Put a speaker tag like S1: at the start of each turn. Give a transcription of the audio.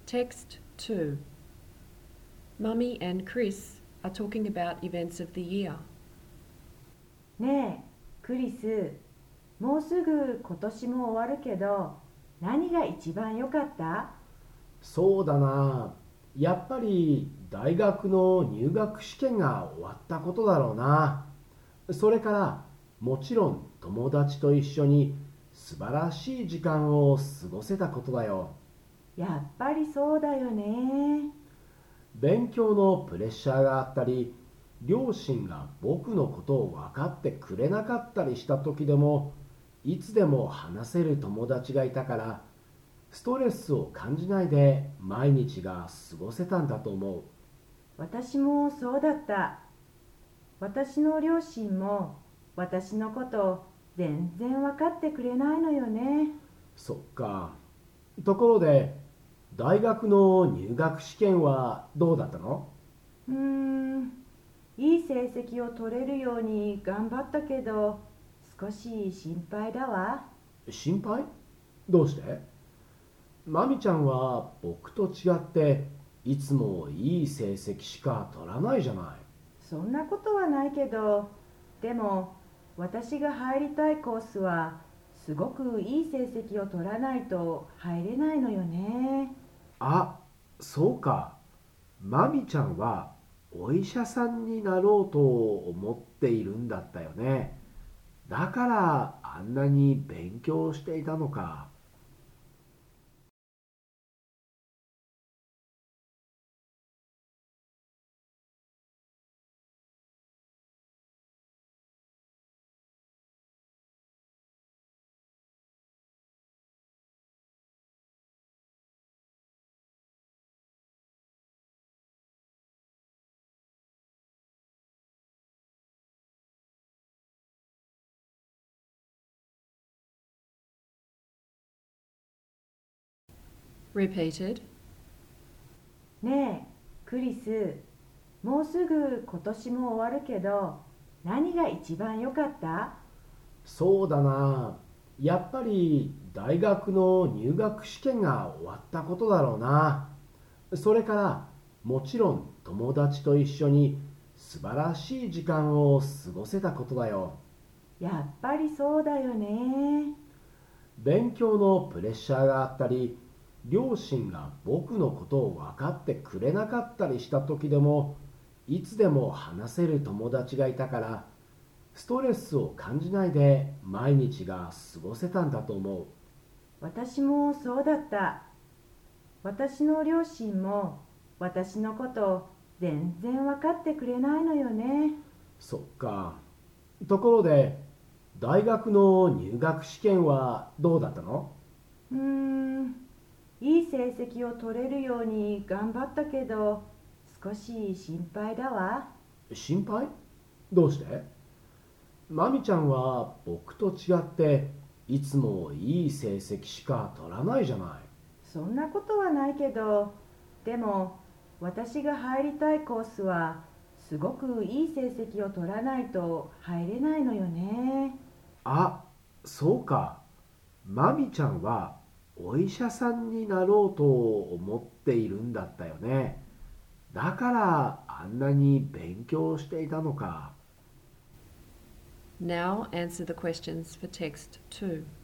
S1: Text 2. Mummy and Chris are talking about events of the year.
S2: ねえ、クリス、もうすぐ今年も終わるけど、何が一番良かった？
S3: そうだな。やっぱり大学の入学試験が終わったことだろうな。それからもちろん友達と一緒に素晴らしい時間を過ごせたことだよ。
S2: やっぱりそうだよね。
S3: 勉強のプレッシャーがあったり、両親が僕のことを分かってくれなかったりした時でも、いつでも話せる友達がいたから、ストレスを感じないで毎日が過ごせたんだと思う。
S2: 私もそうだった。私の両親も私のこと全然分かってくれないのよね。
S3: そっか。ところで、大学の入学試験はどうだったの？
S2: うーん、いい成績を取れるように頑張ったけど、少し心配だわ。
S3: 心配？どうして？マミちゃんは僕と違っていつもいい成績しか取らないじゃない。
S2: そんなことはないけど、でも私が入りたいコースはすごくいい成績を取らないと入れないのよね。
S3: あ、そうか。マミちゃんはお医者さんになろうと思っているんだったよね。だからあんなに勉強していたのか。
S1: Repeated.
S2: ねえ、クリス、もうすぐ今年も終わるけど、何が一番良かった？
S3: そうだな。やっぱり大学の入学試験が終わったことだろうな。それからもちろん友達と一緒に素晴らしい時間を過ごせたことだよ。
S2: やっぱりそうだよね。
S3: 勉強のプレッシャーがあったり、両親が僕のことを分かってくれなかったりした時でも、いつでも話せる友達がいたから、ストレスを感じないで毎日が過ごせたんだと思う。
S2: 私もそうだった。私の両親も私のこと全然分かってくれないのよね。
S3: そっか。ところで、大学の入学試験はどうだったの？
S2: うーん、いい成績を取れるように頑張ったけど、少し心配だわ。
S3: 心配？どうして？マミちゃんは僕と違っていつもいい成績しか取らないじゃない。
S2: そんなことはないけど、でも私が入りたいコースはすごくいい成績を取らないと入れないのよね。
S3: あ、そうか。マミちゃんはお医者さんになろうと思っているんだったよね。だからあんなに勉強していたのか。
S1: Now answer the questions for text 2.